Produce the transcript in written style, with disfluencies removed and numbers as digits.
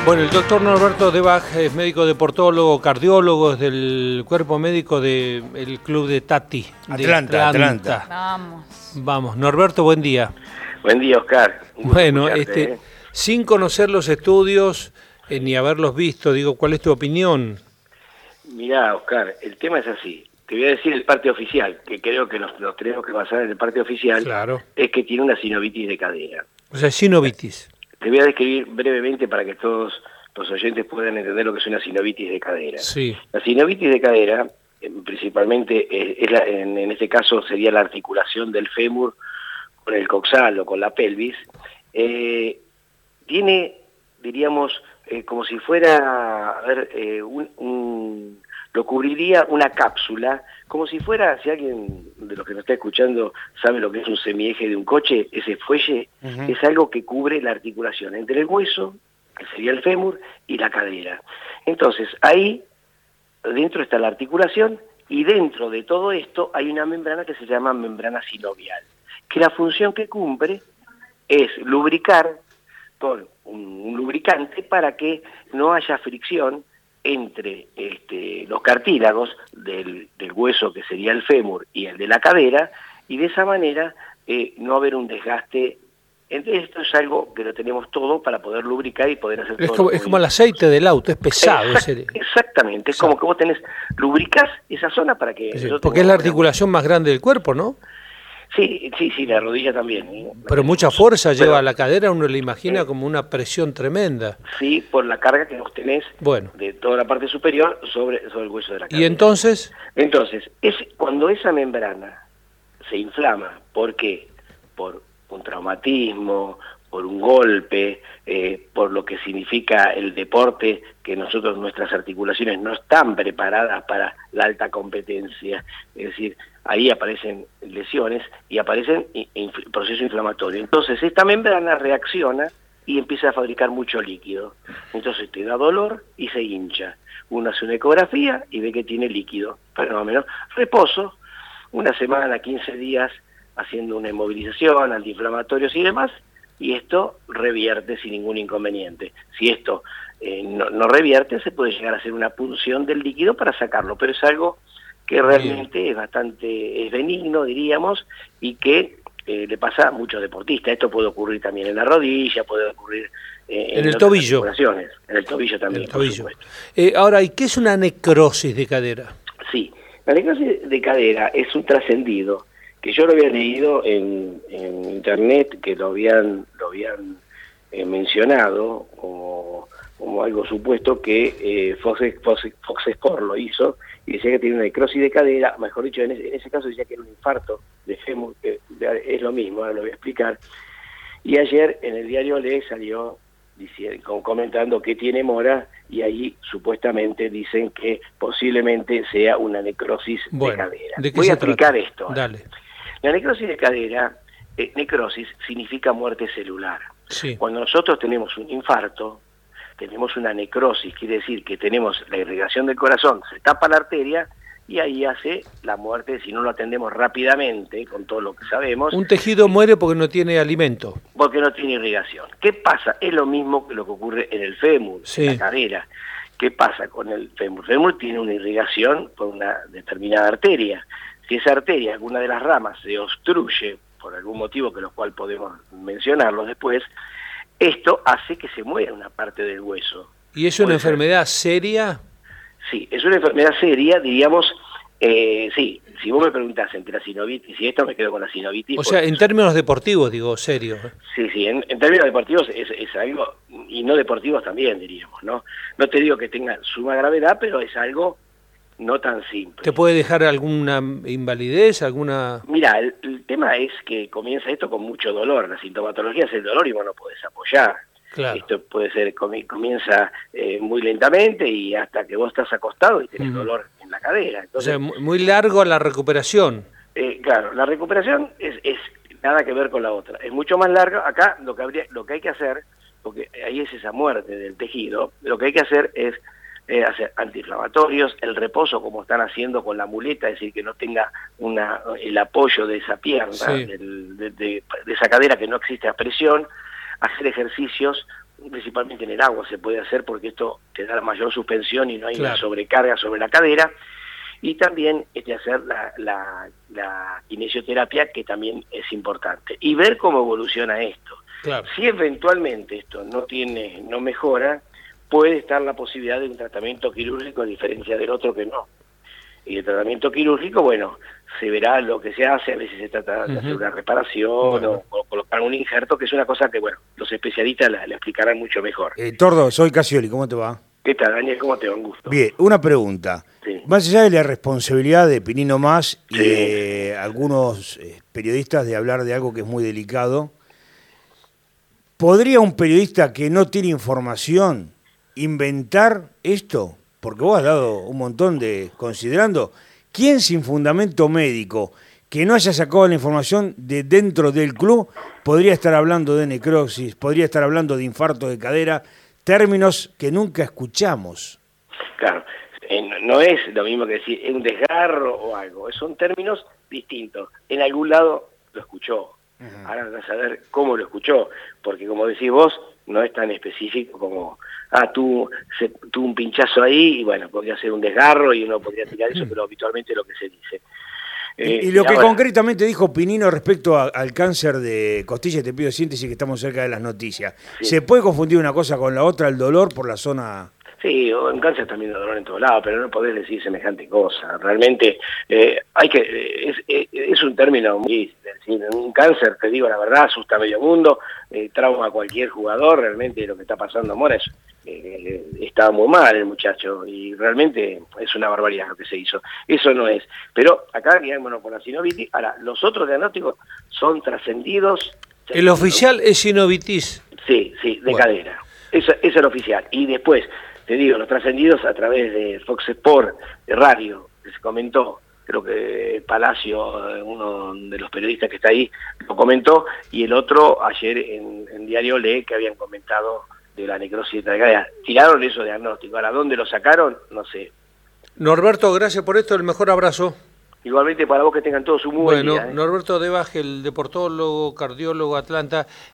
Bueno, el doctor Norberto Debach es médico deportólogo, cardiólogo, es del cuerpo médico del club de Tati. Atlanta. Vamos, Norberto, buen día. Buen día, Oscar. Bueno, sin conocer los estudios ni haberlos visto, digo, ¿cuál es tu opinión? Mirá, Oscar, el tema es así. Te voy a decir el parte oficial, que creo que nos tenemos que basar en el parte oficial. Claro. Es que tiene una sinovitis de cadera. O sea, sinovitis. Te voy a describir brevemente para que todos los oyentes puedan entender lo que es una sinovitis de cadera. Sí. La sinovitis de cadera, principalmente, en este caso sería la articulación del fémur con el coxal o con la pelvis. Tiene, diríamos, como si fuera, lo cubriría una cápsula, como si fuera, si alguien de los que nos está escuchando sabe lo que es un semieje de un coche, ese fuelle, es algo que cubre la articulación entre el hueso, que sería el fémur, y la cadera. Entonces, ahí, dentro está la articulación, y dentro de todo esto hay una membrana que se llama membrana sinovial, que la función que cumple es lubricar con un lubricante para que no haya fricción entre los cartílagos del hueso que sería el fémur y el de la cadera, y de esa manera no haber un desgaste. Entonces esto es algo que lo tenemos todo para poder lubricar y poder hacer todo. Es como el aceite del auto, es pesado. Exactamente, es como que vos lubricás esa zona para que... Sí, porque es la articulación más grande del cuerpo, ¿no? Sí, la rodilla también. Pero mucha fuerza lleva a la cadera, uno le imagina como una presión tremenda. Sí, por la carga que vos tenés de toda la parte superior sobre el hueso de la cadera. ¿Y entonces? Entonces, cuando esa membrana se inflama, ¿por qué? Por un traumatismo, por un golpe, por lo que significa el deporte, que nuestras articulaciones no están preparadas para la alta competencia, es decir, ahí aparecen lesiones y aparecen proceso inflamatorio. Entonces esta membrana reacciona y empieza a fabricar mucho líquido. Entonces te da dolor y se hincha. Uno hace una ecografía y ve que tiene líquido, fenómeno. Reposo, una semana, 15 días, haciendo una inmovilización, antiinflamatorios y demás, y esto revierte sin ningún inconveniente. Si esto no revierte, se puede llegar a hacer una punción del líquido para sacarlo, pero es algo que realmente es benigno, diríamos, y que le pasa a muchos deportistas. Esto puede ocurrir también en la rodilla, puede ocurrir en el tobillo. En el tobillo también, por supuesto. Ahora, ¿y qué es una necrosis de cadera? Sí, la necrosis de cadera es un trascendido, que yo lo había leído en internet, que lo habían mencionado como algo supuesto, que Fox Sport lo hizo, y decía que tiene una necrosis de cadera, mejor dicho, en ese caso decía que era un infarto de fémur, que es lo mismo, ahora lo voy a explicar. Y ayer en el diario Le salió comentando que tiene mora, y ahí supuestamente dicen que posiblemente sea una necrosis de cadera. Voy a explicar esto. Dale. La necrosis de cadera, necrosis significa muerte celular. Sí. Cuando nosotros tenemos un infarto, tenemos una necrosis, quiere decir que tenemos la irrigación del corazón, se tapa la arteria y ahí hace la muerte si no lo atendemos rápidamente, con todo lo que sabemos. Un tejido muere porque no tiene alimento. Porque no tiene irrigación. ¿Qué pasa? Es lo mismo que lo que ocurre en el fémur, en la cadera. ¿Qué pasa con el fémur? El fémur tiene una irrigación por una determinada arteria. Si esa arteria, alguna de las ramas, se obstruye por algún motivo que los cual podemos mencionarlos después, esto hace que se muera una parte del hueso. ¿Y es una enfermedad seria? Sí, es una enfermedad seria, diríamos, sí. Si vos me preguntás entre la sinovitis y esto, me quedo con la sinovitis. O sea, en términos deportivos, digo, serio. Sí, en términos deportivos es algo, y no deportivos también, diríamos, ¿no? No te digo que tenga suma gravedad, pero es algo no tan simple. ¿Te puede dejar alguna invalidez, alguna...? Mira, el tema es que comienza esto con mucho dolor. La sintomatología es el dolor y vos no podés apoyar. Claro. Esto puede ser, comienza muy lentamente y hasta que vos estás acostado y tenés dolor en la cadera. Entonces, o sea, muy largo la recuperación. Claro, la recuperación es nada que ver con la otra. Es mucho más larga. Acá lo que hay que hacer, porque ahí es esa muerte del tejido, lo que hay que hacer es hacer antiinflamatorios, el reposo como están haciendo con la muleta, es decir, que no tenga el apoyo de esa pierna, de esa cadera, que no existe presión, hacer ejercicios principalmente en el agua se puede hacer porque esto te da la mayor suspensión y no hay Claro. una sobrecarga sobre la cadera. Y también hacer la kinesioterapia, que también es importante. Y ver cómo evoluciona esto. Claro. Si eventualmente esto no mejora, puede estar la posibilidad de un tratamiento quirúrgico a diferencia del otro que no. Y el tratamiento quirúrgico, bueno, se verá lo que se hace, a veces se trata de hacer una reparación, Bueno. o colocar un injerto, que es una cosa que, bueno, los especialistas la explicarán mucho mejor. Tordo, soy Casioli, ¿cómo te va? ¿Qué tal, Daniel? ¿Cómo te va? Un gusto. Bien, una pregunta. Sí. Más allá de la responsabilidad de Pinino Más y Sí. de algunos periodistas de hablar de algo que es muy delicado, ¿podría un periodista que no tiene información inventar esto? Porque vos has dado un montón de... Considerando, ¿quién sin fundamento médico que no haya sacado la información de dentro del club podría estar hablando de necrosis, podría estar hablando de infarto de cadera, términos que nunca escuchamos? Claro, no es lo mismo que decir un desgarro o algo, son términos distintos. En algún lado lo escuchó, ahora vas a saber cómo lo escuchó, porque como decís vos, no es tan específico como, tuvo un pinchazo ahí y bueno, podría ser un desgarro y uno podría tirar eso, pero habitualmente es lo que se dice. Y lo que concretamente dijo Pinino respecto al cáncer de costilla, te pido síntesis que estamos cerca de las noticias. Sí. ¿Se puede confundir una cosa con la otra, el dolor por la zona...? Sí, en cáncer también hay dolor en todos lados, pero no podés decir semejante cosa. Realmente es un término muy... Un cáncer, te digo la verdad, asusta a medio mundo, trauma a cualquier jugador. Realmente lo que está pasando a Mora es... estaba muy mal el muchacho y realmente es una barbaridad lo que se hizo. Eso no es. Pero acá, digamos, con la sinovitis, ahora, los otros diagnósticos son trascendidos. El oficial es sinovitis. Sí, de cadera. Eso es el oficial. Y después, te digo, los trascendidos a través de Fox Sport, de radio, que se comentó, creo que Palacio, uno de los periodistas que está ahí, lo comentó, y el otro ayer en Diario Le, que habían comentado de la necrosis de cadera. Tiraron esos diagnósticos. Ahora, ¿dónde lo sacaron? No sé. Norberto, gracias por esto, el mejor abrazo. Igualmente para vos, que tengan todos un muy buen día. Norberto Debaj, el deportólogo, cardiólogo, Atlanta.